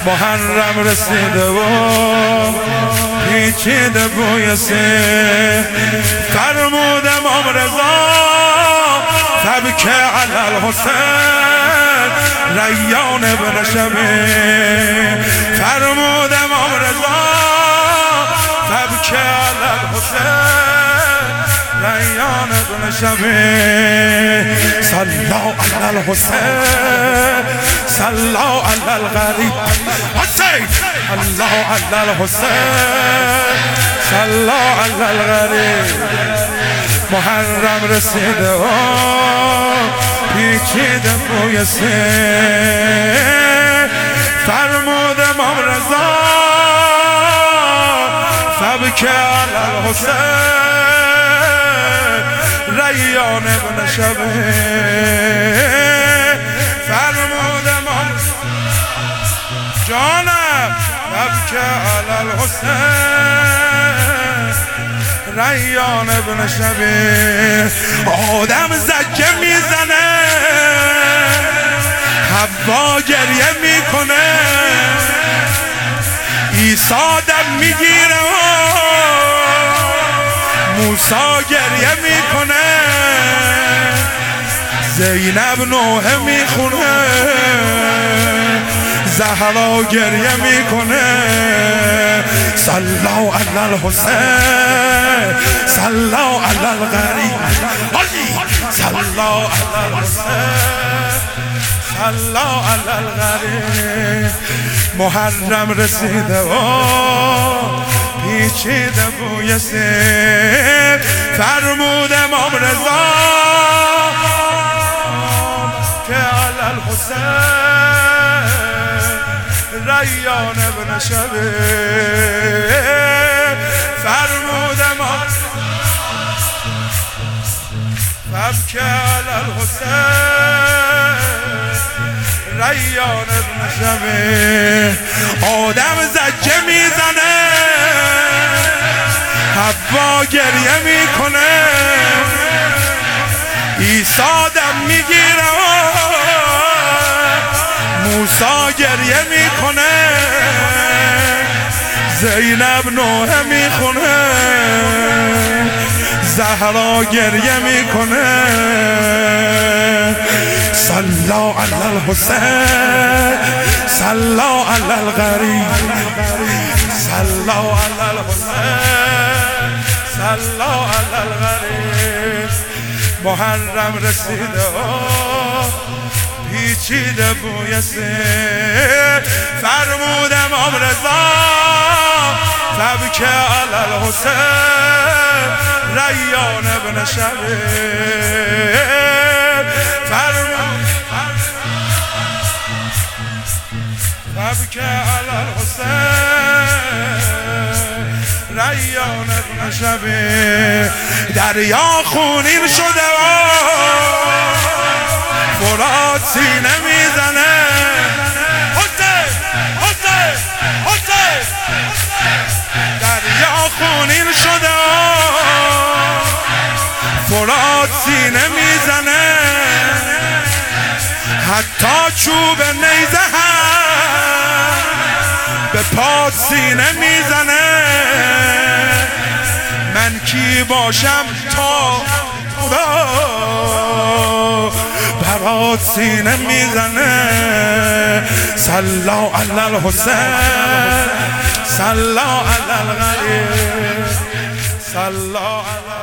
محرم رسیده و پیچیده بوی سه فرمود امام رضا تبکه علی الحسین ریان ابن شبیه فرمود امام رضا تبکه علی الحسین ریان ابن شبیه صلوا علی الحسین صلوا علی الغریب حسین الله علی الحسین صلوا علی الغریب محرم رسیده و پیچیده بوی سه فرمود امام رضا تبکه علی الحسین ریان ابن شبیه فرمود امام جانم تبکه علی الحسین ریان ابن شبیه آدم زجه میزنه حوا گریه میکنه عیسی دم میگیره موسی گریه میکنه زینب نوحه میخونه زهرا گریه میکنه صلوا علی الحسین صلوا علی الغریب صلوا علی الحسین صلوا علی الغریب محرم رسیده و پیچیده بوی سه فرمود امام رضا که علی الحسین ریان ابن شبیه فرمود امام تبکه علی الحسین ریان ابن شبیه آدم زجه میزنه حوا گریه میکنه عیسی دم میگیره موسی گریه میکنه زینب نوحه میخونه زهرا گریه میکنه صلوا علی الحسین صلوا علی الغریب صلوا علی الحسین صلوا علی الغریب محرم رسیده پیچیده بوی سه فرمود امام رضا تبکه علی الحسین ریان ابن شبیه فرمود تبکه علی الحسین ریان ابن شبیه دریا خونین شده فرات سینه میزنه حسین حسین حسین دریا خونین شده فرات سینه میزنه حتی چوب نیزه هم به پات سینه میزنه من کی باشم تا خدا برات سینه میزنه صلوا علی الحسین صلوا علی الغریب صلوا علی